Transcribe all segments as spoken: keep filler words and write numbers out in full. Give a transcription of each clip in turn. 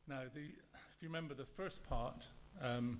Now, the, if you remember the first part, um,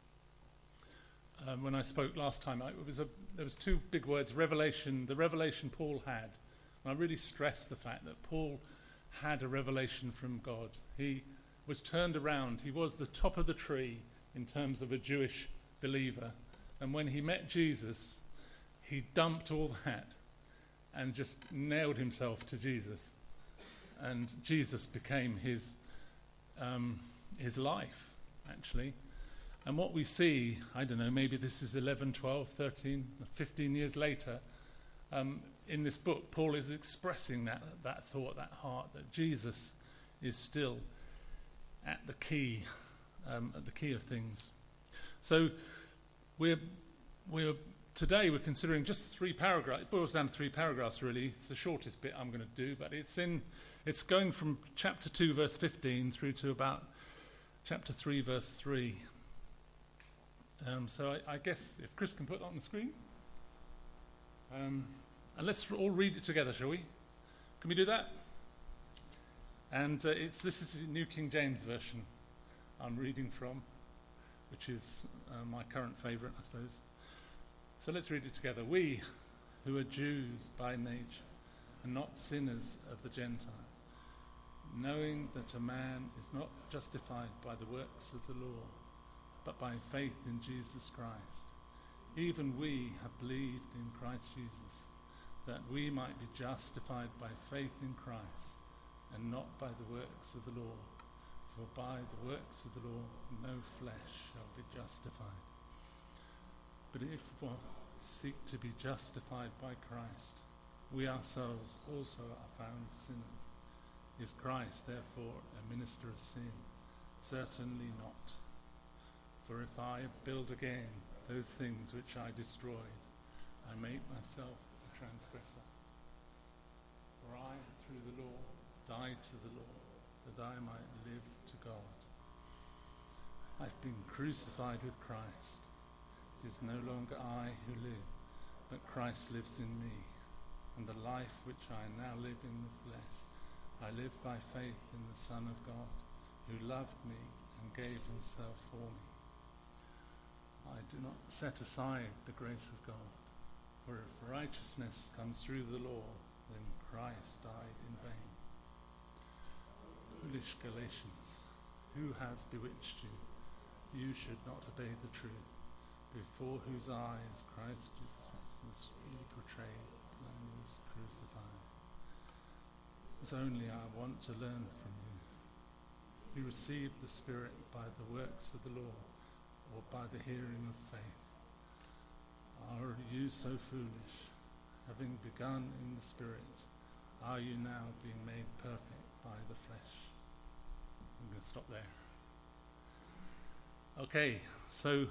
um, when I spoke last time, I, it was a, there was two big words, revelation, the revelation Paul had. And I really stressed the fact that Paul had a revelation from God. He was turned around. He was the top of the tree in terms of a Jewish believer. And when he met Jesus, he dumped all that and just nailed himself to Jesus. And Jesus became his um, his life, actually. And what we see, I don't know, maybe this is eleven, twelve, thirteen, fifteen years later, um, in this book, Paul is expressing that, that thought, that heart, that Jesus is still at the key, um, at the key of things. So we're we're today we're considering just three paragraphs. It boils down to three paragraphs, really. It's the shortest bit I'm going to do, but it's in it's going from chapter two, verse fifteen, through to about chapter three, verse three. Um, so I, I guess if Chris can put that on the screen, um, and let's all read it together, shall we? Can we do that? And uh, it's this is the New King James Version I'm reading from, which is uh, my current favourite, I suppose. So let's read it together. We, who are Jews by nature, and not sinners of the Gentile, knowing that a man is not justified by the works of the law, but by faith in Jesus Christ. Even we have believed in Christ Jesus, that we might be justified by faith in Christ, and not by the works of the law. For by the works of the law no flesh shall be justified. But if we seek to be justified by Christ, we ourselves also are found sinners. Is Christ therefore a minister of sin? Certainly not. For if I build again those things which I destroyed, I make myself a transgressor. For I, through the law, died to the law, that I might live to God. I've been crucified with Christ. It is no longer I who live, but Christ lives in me. And the life which I now live in the flesh, I live by faith in the Son of God, who loved me and gave himself for me. I do not set aside the grace of God, for if righteousness comes through the law, then Christ died in vain. Foolish Galatians, who has bewitched you? You should not obey the truth, before whose eyes Christ Jesus was portrayed and was crucified. As only I want to learn from you. You received the Spirit by the works of the law, or by the hearing of faith? Are you so foolish? Having begun in the Spirit, are you now being made perfect by the flesh? I'm going to stop there. Okay, so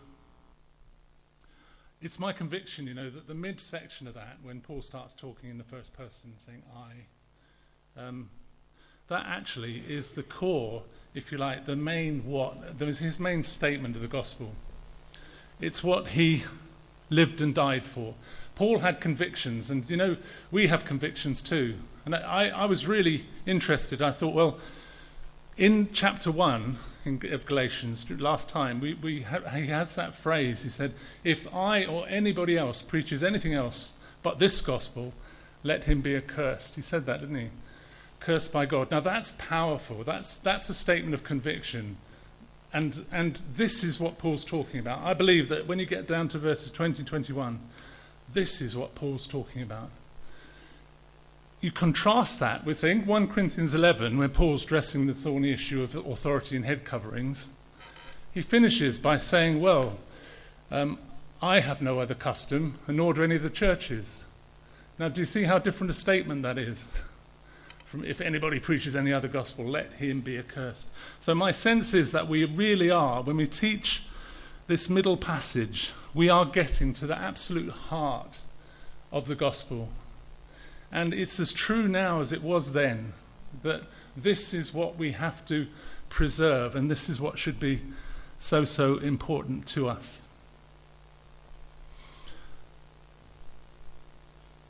it's my conviction, you know, that the mid-section of that, when Paul starts talking in the first person, saying I, um, that actually is the core, if you like, the main what, there was his main statement of the gospel. It's what he lived and died for. Paul had convictions, and you know, we have convictions too. And I, I was really interested. I thought, well, in chapter one in, of Galatians, last time, we, we ha- he has that phrase. He said, if I or anybody else preaches anything else but this gospel, let him be accursed. He said that, didn't he? Cursed by God. Now that's powerful. That's that's a statement of conviction. And and this is what Paul's talking about. I believe that when you get down to verses twenty and twenty-one, this is what Paul's talking about. You contrast that with, say, First Corinthians eleven, where Paul's addressing the thorny issue of authority and head coverings. He finishes by saying, well, um, I have no other custom, and nor do any of the churches. Now, do you see how different a statement that is? From if anybody preaches any other gospel, let him be accursed. So my sense is that we really are, when we teach this middle passage, we are getting to the absolute heart of the gospel. And it's as true now as it was then, that this is what we have to preserve, and this is what should be so, so important to us.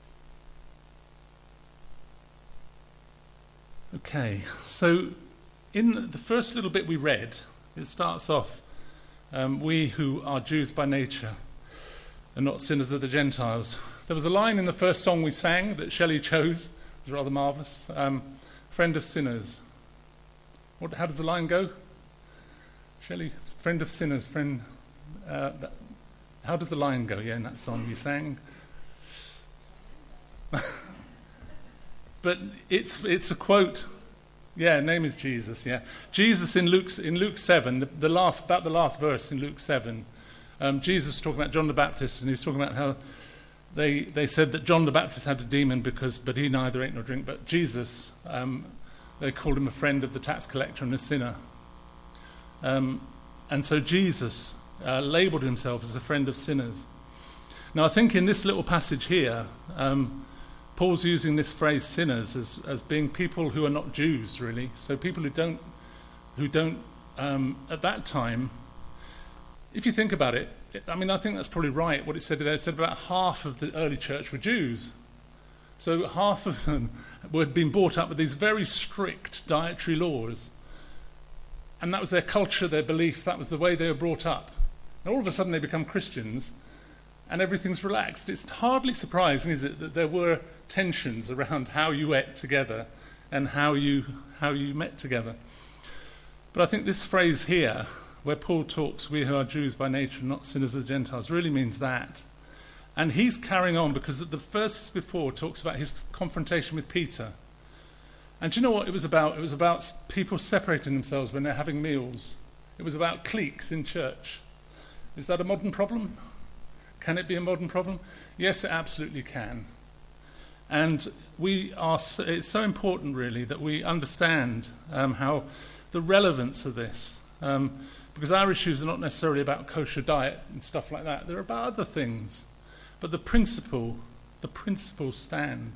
Okay, so in the first little bit we read, it starts off, um, we who are Jews by nature are not sinners of the Gentiles. There was a line in the first song we sang that Shelley chose. It was rather marvellous. Um, friend of sinners. What, how does the line go? Shelley, friend of sinners, friend... Uh, that, how does the line go, yeah, in that song you sang? But it's it's a quote. Yeah, name is Jesus, yeah. Jesus in Luke, in Luke seven, the, the last, about the last verse in Luke seven, um, Jesus was talking about John the Baptist, and he was talking about how they they said that John the Baptist had a demon, because but he neither ate nor drink. But Jesus, um, they called him a friend of the tax collector and a sinner. Um, and so Jesus uh, labelled himself as a friend of sinners. Now I think in this little passage here, um, Paul's using this phrase sinners as, as being people who are not Jews, really. So people who don't, who don't um, at that time, if you think about it, it, I mean, I think that's probably right, what it said there. It said about half of the early church were Jews. So half of them had been brought up with these very strict dietary laws. And that was their culture, their belief, that was the way they were brought up. And all of a sudden they become Christians, and everything's relaxed. It's hardly surprising, is it, that there were tensions around how you ate together and how you how you met together. But I think this phrase here, where Paul talks, we who are Jews by nature, not sinners of the Gentiles, really means that. And he's carrying on, because the verses before talks about his confrontation with Peter. And do you know what it was about? It was about people separating themselves when they're having meals. It was about cliques in church. Is that a modern problem? Can it be a modern problem? Yes, it absolutely can. And we are. So, it's so important, really, that we understand um, how the relevance of this, um, because our issues are not necessarily about kosher diet and stuff like that. They're about other things, but the principle, the principles stand.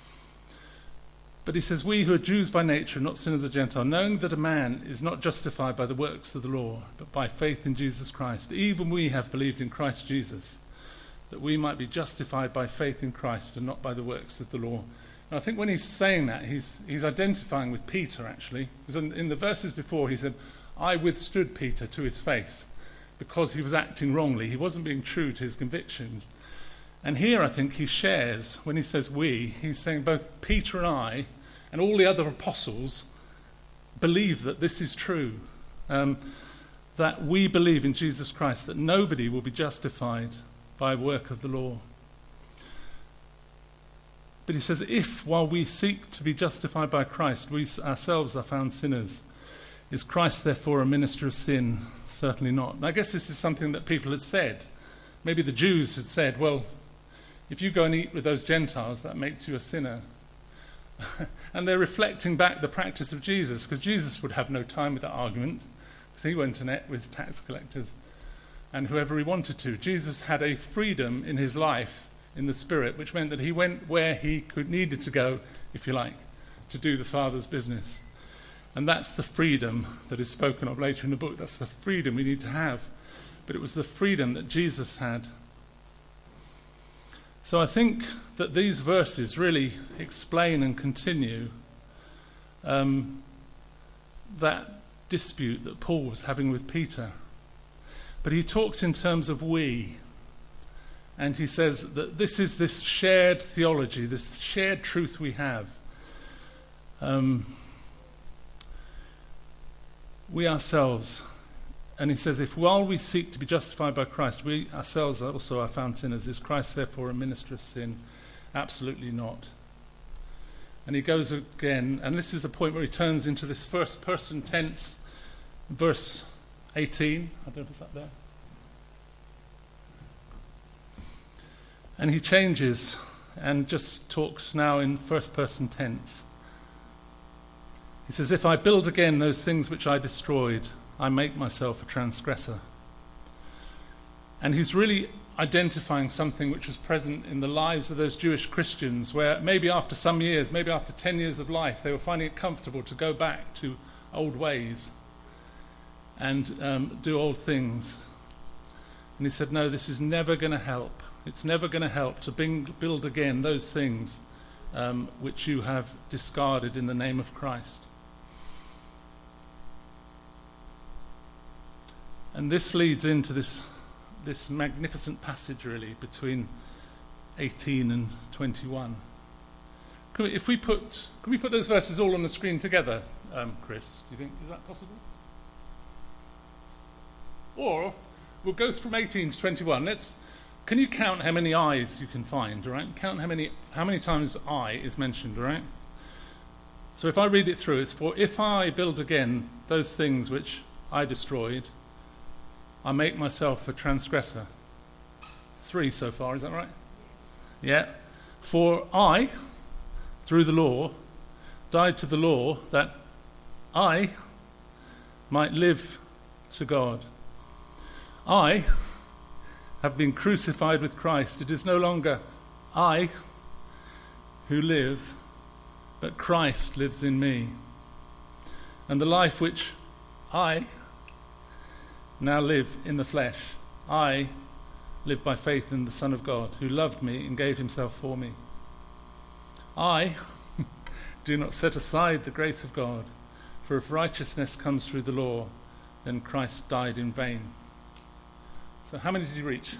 But he says, we who are Jews by nature, not sinners of the Gentile, knowing that a man is not justified by the works of the law, but by faith in Jesus Christ. Even we have believed in Christ Jesus, that we might be justified by faith in Christ and not by the works of the law. And I think when he's saying that, he's he's identifying with Peter, actually. Because in, in the verses before, he said, I withstood Peter to his face because he was acting wrongly. He wasn't being true to his convictions. And here I think he shares, when he says we, he's saying both Peter and I and all the other apostles believe that this is true, um, that we believe in Jesus Christ, that nobody will be justified by work of the law. But he says, if while we seek to be justified by Christ, we ourselves are found sinners, is Christ therefore a minister of sin? Certainly not. And I guess this is something that people had said. Maybe the Jews had said, well, if you go and eat with those Gentiles, that makes you a sinner. And they're reflecting back the practice of Jesus, because Jesus would have no time with that argument, because he went and ate with tax collectors and whoever he wanted to. Jesus had a freedom in his life, in the Spirit, which meant that he went where he could needed to go, if you like, to do the Father's business. And that's the freedom that is spoken of later in the book. That's the freedom we need to have. But it was the freedom that Jesus had. So I think that these verses really explain and continue um, that dispute that Paul was having with Peter. But he talks in terms of we. And he says that this is this shared theology, this shared truth we have. Um, we ourselves, and he says, if while we seek to be justified by Christ, we ourselves also are found sinners, is Christ therefore a minister of sin? Absolutely not. And he goes again, and this is the point where he turns into this first person tense, verse eighteen. I don't know if it's up there. And he changes and just talks now in first person tense. He says, if I build again those things which I destroyed, I make myself a transgressor. And he's really identifying something which was present in the lives of those Jewish Christians, where maybe after some years, maybe after ten years of life, they were finding it comfortable to go back to old ways and um, do old things. And he said, no, this is never going to help. It's never going to help to bring, build again those things um, which you have discarded in the name of Christ. And this leads into this, this magnificent passage, really, between eighteen and twenty-one. Can we, if we put, can we put those verses all on the screen together, um, Chris? Do you think, is that possible? Or we'll go from eighteen to twenty-one. Let's, can you count how many I's you can find, all right? Count how many, how many times I is mentioned, all right? So if I read it through, it's for, if I build again those things which I destroyed, I make myself a transgressor. Three so far, is that right? Yeah. For I, through the law, died to the law that I might live to God. I have been crucified with Christ. It is no longer I who live, but Christ lives in me. And the life which I now live in the flesh, I live by faith in the Son of God, who loved me and gave himself for me. I do not set aside the grace of God, for if righteousness comes through the law, then Christ died in vain. So how many did you reach?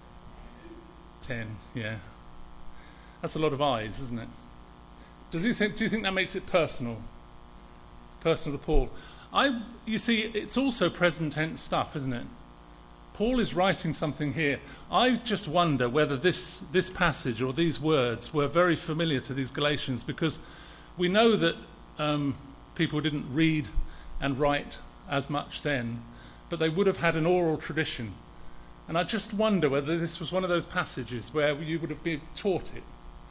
Ten, yeah. That's a lot of I's, isn't it? Does you think, do you think that makes it personal? Personal to Paul? I, you see, it's also present tense stuff, isn't it? Paul is writing something here. I just wonder whether this, this passage or these words were very familiar to these Galatians, because we know that um, people didn't read and write as much then, but they would have had an oral tradition. And I just wonder whether this was one of those passages where you would have been taught it.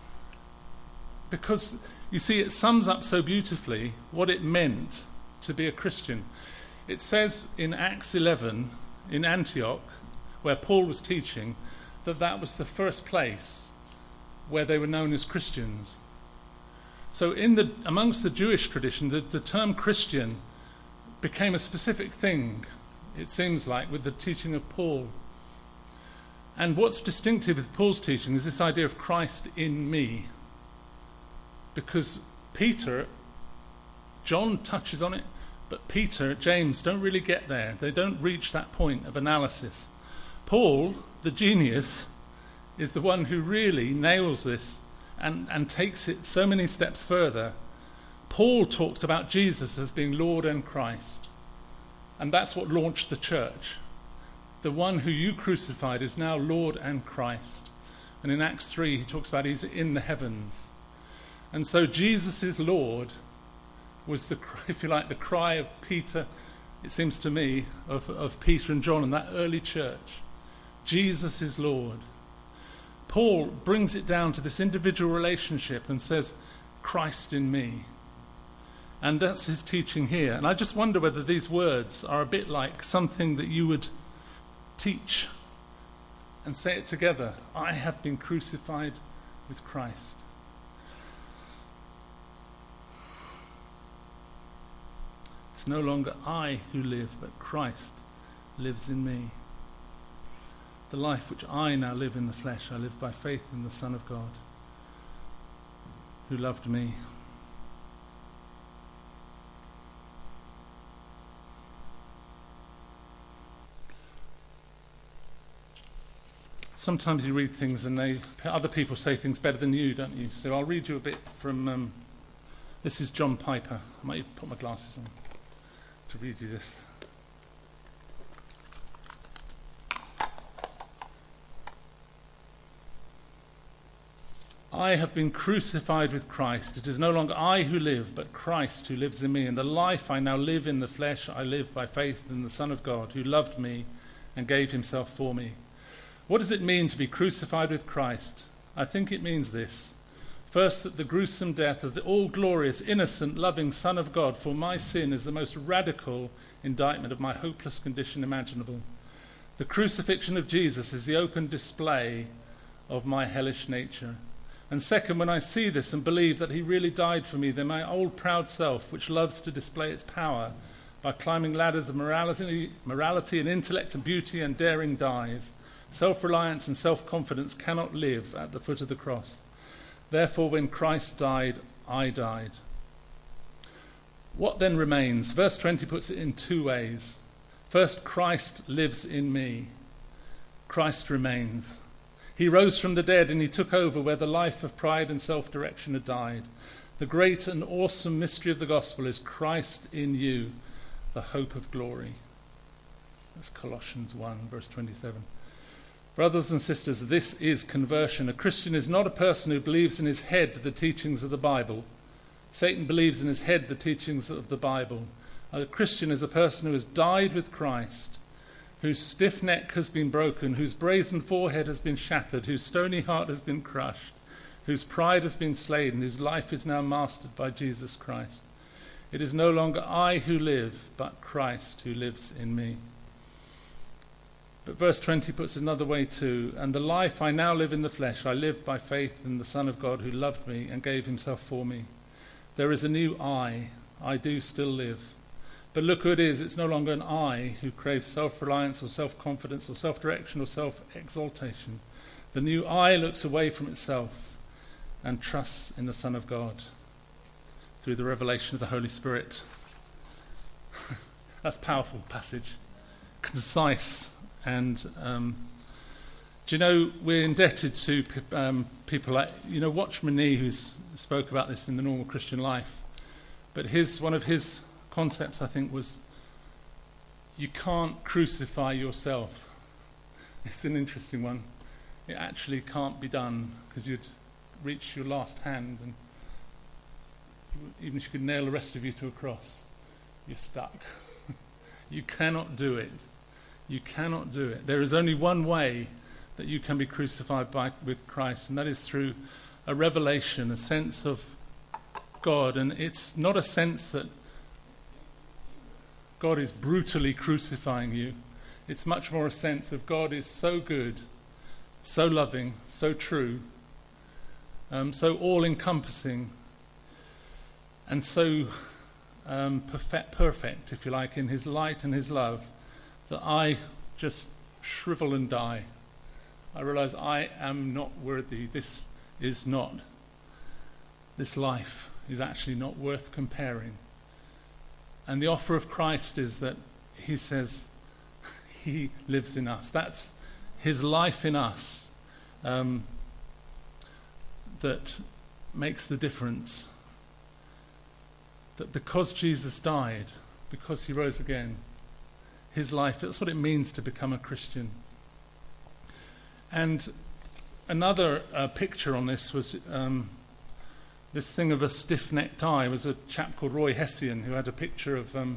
Because, you see, it sums up so beautifully what it meant to be a Christian. It says in Acts eleven, in Antioch, where Paul was teaching, that that was the first place where they were known as Christians. So in the amongst the Jewish tradition, the, the term Christian became a specific thing, it seems like, with the teaching of Paul. And what's distinctive with Paul's teaching is this idea of Christ in me. Because Peter, John touches on it, but Peter, James don't really get there. They don't reach that point of analysis. Paul, the genius, is the one who really nails this and, and takes it so many steps further. Paul talks about Jesus as being Lord and Christ. And that's what launched the church. The one who you crucified is now Lord and Christ. And in Acts three, he talks about he's in the heavens. And so Jesus is Lord was, the, if you like, the cry of Peter, it seems to me, of, of Peter and John and that early church. Jesus is Lord. Paul brings it down to this individual relationship and says, Christ in me. And that's his teaching here. And I just wonder whether these words are a bit like something that you would teach and say it together. I have been crucified with Christ. It's no longer I who live, but Christ lives in me. The life which I now live in the flesh, I live by faith in the Son of God, who loved me. Sometimes you read things and they, other people say things better than you, don't you? So I'll read you a bit from, um, this is John Piper. I might put my glasses on to read you this. I have been crucified with Christ. It is no longer I who live, but Christ who lives in me. And the life I now live in the flesh, I live by faith in the Son of God, who loved me and gave himself for me. What does it mean to be crucified with Christ? I think it means this. First, that the gruesome death of the all-glorious, innocent, loving Son of God for my sin is the most radical indictment of my hopeless condition imaginable. The crucifixion of Jesus is the open display of my hellish nature. And second, when I see this and believe that he really died for me, then my old proud self, which loves to display its power by climbing ladders of morality, morality and intellect and beauty and daring, dies. Self-reliance and self-confidence cannot live at the foot of the cross. Therefore, when Christ died, I died. What then remains? Verse twenty puts it in two ways. First, Christ lives in me. Christ remains. He rose from the dead and he took over where the life of pride and self-direction had died. The great and awesome mystery of the gospel is Christ in you, the hope of glory. That's Colossians one, verse twenty-seven. Brothers and sisters, this is conversion. A Christian is not a person who believes in his head the teachings of the Bible. Satan believes in his head the teachings of the Bible. A Christian is a person who has died with Christ, whose stiff neck has been broken, whose brazen forehead has been shattered, whose stony heart has been crushed, whose pride has been slain, whose life is now mastered by Jesus Christ. It is no longer I who live, but Christ who lives in me. But verse twenty puts it another way too. And the life I now live in the flesh, I live by faith in the Son of God who loved me and gave himself for me. There is a new I. I do still live. But look who it is. It's no longer an I who craves self-reliance or self-confidence or self-direction or self-exaltation. The new I looks away from itself and trusts in the Son of God through the revelation of the Holy Spirit. That's a powerful passage. Concise. And um, do you know, we're indebted to um, people like, you know, Watchman Nee, who spoke about this in The Normal Christian Life. But his one of his concepts, I think, was you can't crucify yourself. It's an interesting one. It actually can't be done because you'd reach your last hand, and even if you could nail the rest of you to a cross, you're stuck. You cannot do it. You cannot do it. There is only one way that you can be crucified by, with Christ, and that is through a revelation, a sense of God. And it's not a sense that God is brutally crucifying you. It's much more a sense of God is so good, so loving, so true, um, so all-encompassing, and so um, perfect, perfect, if you like, in his light and his love, that I just shrivel and die. I realize I am not worthy. This is not, this life is actually not worth comparing. And the offer of Christ is that he says he lives in us. That's his life in us um, that makes the difference. That because Jesus died, because he rose again, his life, that's what it means to become a Christian. And another uh, picture on this was um, this thing of a stiff-necked eye. There was a chap called Roy Hession who had a picture of um,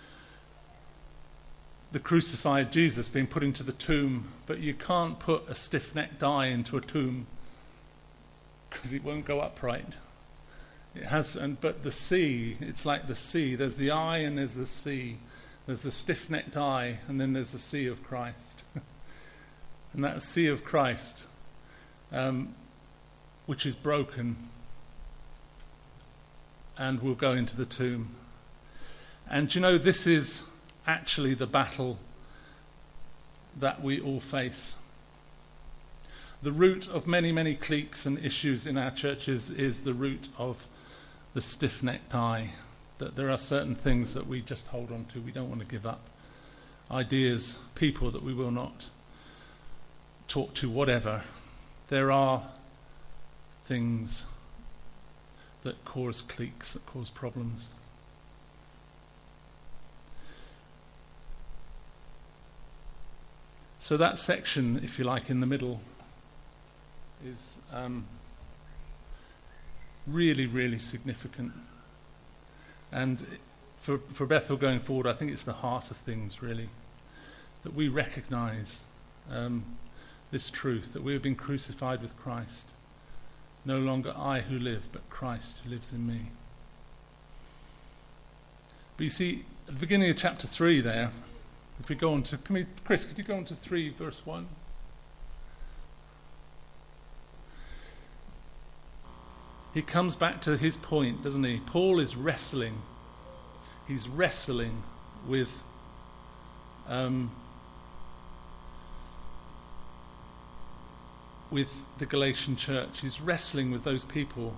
the crucified Jesus being put into the tomb, but you can't put a stiff-necked eye into a tomb because it won't go upright. It has, and but the sea, it's like the sea. There's the eye and there's the sea. There's the stiff-necked eye, and then there's the sea of Christ. And that sea of Christ, um, which is broken, and will go into the tomb. And you know, this is actually the battle that we all face. The root of many, many cliques and issues in our churches is the root of the stiff-necked eye. That there are certain things that we just hold on to, we don't want to give up. Ideas, people that we will not talk to, whatever. There are things that cause cliques, that cause problems. So that section, if you like, in the middle is um, really, really significant. And for, for Bethel going forward, I think it's the heart of things, really, that we recognize um, this truth, that we have been crucified with Christ. No longer I who live, but Christ who lives in me. But you see, at the beginning of chapter three there, if we go on to, can we, Chris, could you go on to three, verse one? He comes back to his point, doesn't he? Paul is wrestling. He's wrestling with um, with the Galatian church. He's wrestling with those people.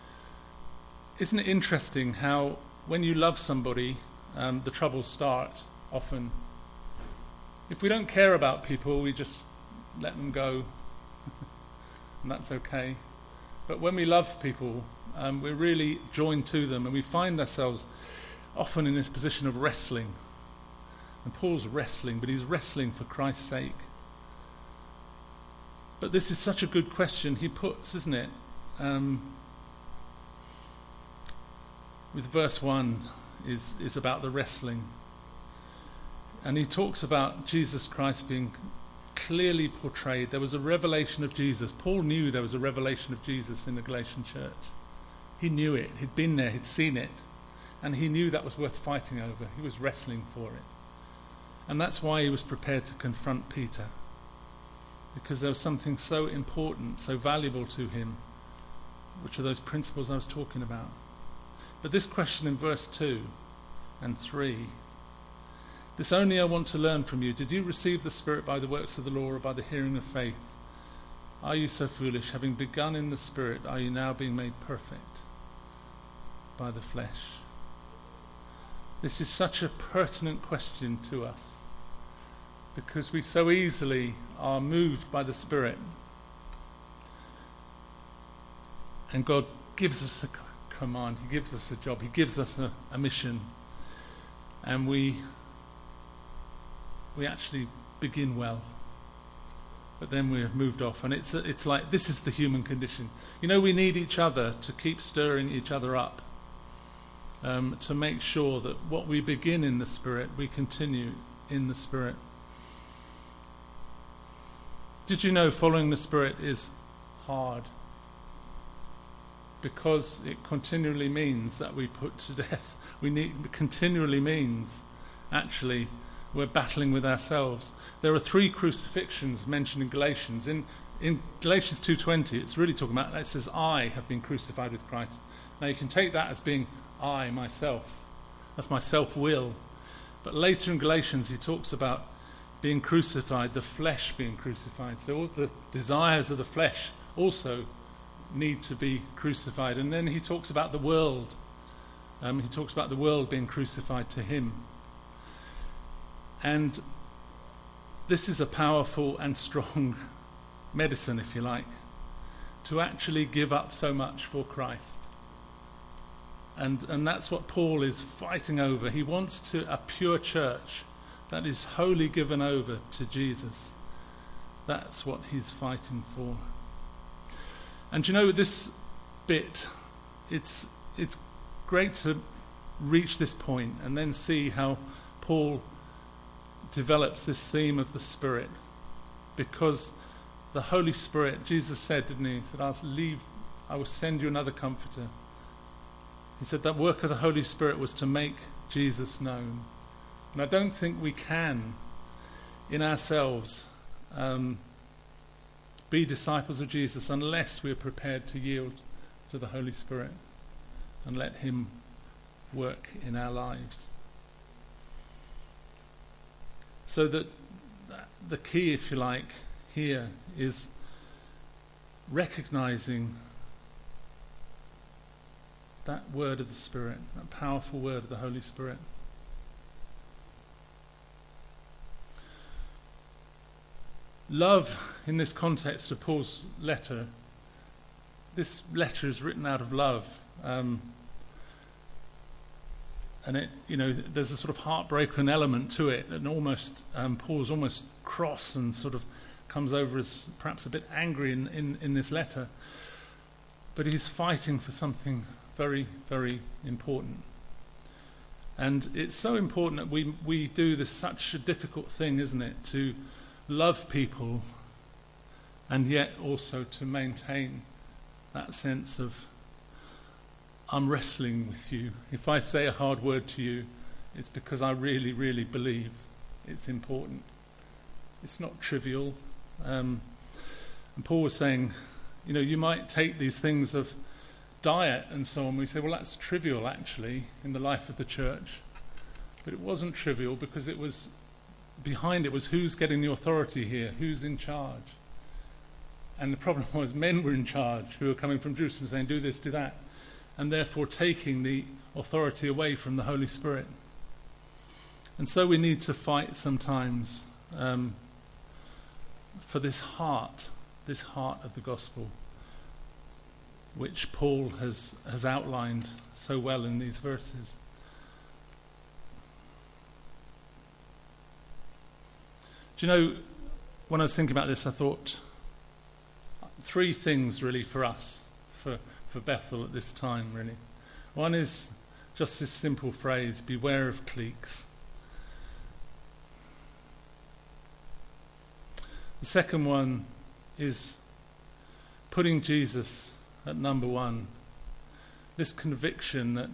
Isn't it interesting how when you love somebody, um, the troubles start? often. If we don't care about people, we just let them go, and that's okay. But when we love people, um, we're really joined to them, and we find ourselves often in this position of wrestling. And Paul's wrestling, but he's wrestling for Christ's sake. But this is such a good question he puts, isn't it? Um, with verse one is, is about the wrestling. And he talks about Jesus Christ being clearly portrayed. There was a revelation of Jesus. Paul knew there was a revelation of Jesus in the Galatian church. He knew it. He'd been there. He'd seen it. And he knew that was worth fighting over. He was wrestling for it. And that's why he was prepared to confront Peter. Because there was something so important, so valuable to him, which are those principles I was talking about. But this question in verse two and three, this only I want to learn from you. Did you receive the Spirit by the works of the law or by the hearing of faith? Are you so foolish? Having begun in the Spirit, are you now being made perfect by the flesh? This is such a pertinent question to us, because we so easily are moved by the Spirit. And God gives us a command, he gives us a job, he gives us a, a mission, and we we actually begin well, but then we're moved off. And it's it's like, this is the human condition. You know, we need each other to keep stirring each other up, um, to make sure that what we begin in the Spirit, we continue in the Spirit. Did you know following the Spirit is hard? Because it continually means that we put to death. We need, it continually means, actually, we're battling with ourselves. There are three crucifixions mentioned in Galatians. In, in Galatians two twenty, it's really talking about, it says, I have been crucified with Christ. Now you can take that as being I, myself. That's my self-will. But later in Galatians, he talks about being crucified, the flesh being crucified. So all the desires of the flesh also need to be crucified. And then he talks about the world. Um, he talks about the world being crucified to him. And this is a powerful and strong medicine, if you like, to actually give up so much for Christ. And and that's what Paul is fighting over. He wants to a pure church that is wholly given over to Jesus. That's what he's fighting for. And you know, this bit, it's it's great to reach this point and then see how Paul develops this theme of the Spirit, because the Holy Spirit, Jesus said, didn't he? He said, I'll leave, I will send you another comforter. He said that work of the Holy Spirit was to make Jesus known. And I don't think we can, in ourselves, um, be disciples of Jesus unless we're prepared to yield to the Holy Spirit and let him work in our lives. So that the key, if you like, here is recognizing that word of the Spirit, that powerful word of the Holy Spirit. Love, in this context of Paul's letter, this letter is written out of love. Um, and it, you know, there's a sort of heartbroken element to it, and almost um, Paul's almost cross and sort of comes over as perhaps a bit angry in, in, in this letter. But he's fighting for something very, very important. And it's so important that we we do this such a difficult thing, isn't it, to love people and yet also to maintain that sense of, I'm wrestling with you. If I say a hard word to you, it's because I really, really believe it's important. It's not trivial. Um, and Paul was saying, you know, you might take these things of diet and so on. We say, well, that's trivial actually in the life of the church. But it wasn't trivial, because it was, behind it was who's getting the authority here, who's in charge. And the problem was men were in charge, who were coming from Jerusalem saying, do this, do that. And therefore taking the authority away from the Holy Spirit. And so we need to fight sometimes um, for this heart, this heart of the gospel, which Paul has, has outlined so well in these verses. Do you know, when I was thinking about this, I thought three things really for us, for, for Bethel at this time, really. One is just this simple phrase, beware of cliques. The second one is putting Jesus at number one. This conviction that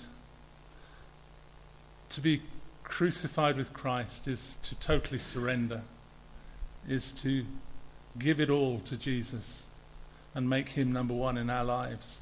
to be crucified with Christ is to totally surrender, is to give it all to Jesus and make him number one in our lives.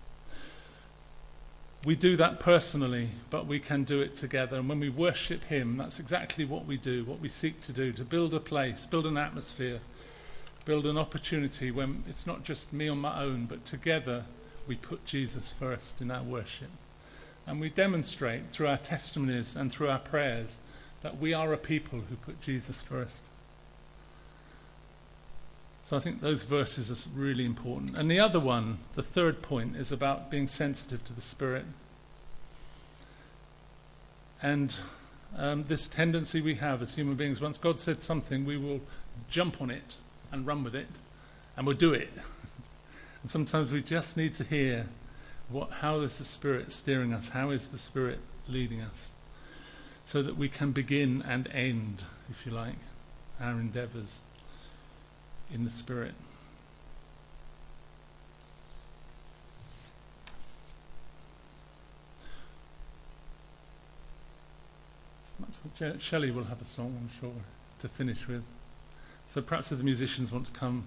We do that personally, but we can do it together. And when we worship him, that's exactly what we do, what we seek to do, to build a place, build an atmosphere, build an opportunity when it's not just me on my own, but together we put Jesus first in our worship. And we demonstrate through our testimonies and through our prayers that we are a people who put Jesus first. So I think those verses are really important. And the other one, the third point, is about being sensitive to the Spirit. And um, this tendency we have as human beings, once God said something, we will jump on it and run with it, and we'll do it. And sometimes we just need to hear, what, how is the Spirit steering us? How is the Spirit leading us? So that we can begin and end, if you like, our endeavours in the Spirit. Shelley will have a song, I'm sure, to finish with. So perhaps if the musicians want to come.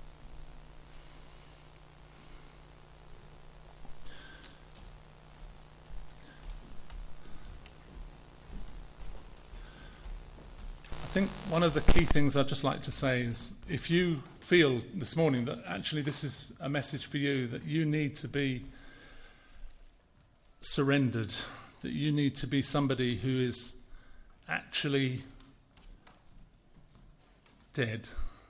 I think one of the key things I'd just like to say is, if you feel this morning that actually this is a message for you, that you need to be surrendered, that you need to be somebody who is actually dead,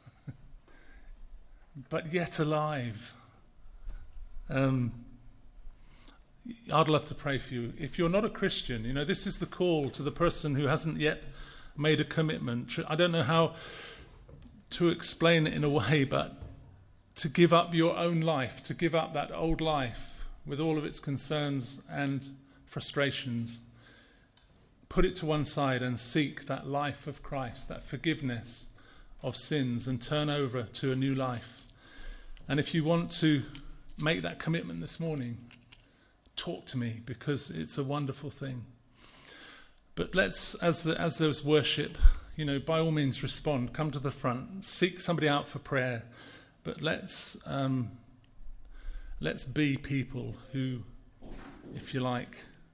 but yet alive. Um, I'd love to pray for you. If you're not a Christian, you know, this is the call to the person who hasn't yet made a commitment. I don't know how to explain it in a way, but to give up your own life, to give up that old life with all of its concerns and frustrations, put it to one side and seek that life of Christ, that forgiveness of sins, and turn over to a new life. And if you want to make that commitment this morning, talk to me, because it's a wonderful thing. But let's, as the, as there's worship, you know, by all means respond, come to the front, seek somebody out for prayer, but let's um, let's be people who, if you like,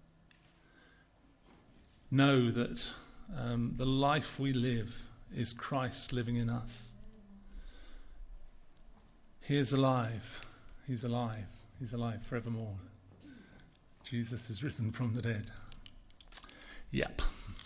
know that um, the life we live is Christ living in us. He is alive. He's alive. He's alive forevermore. Jesus is risen from the dead. Yep.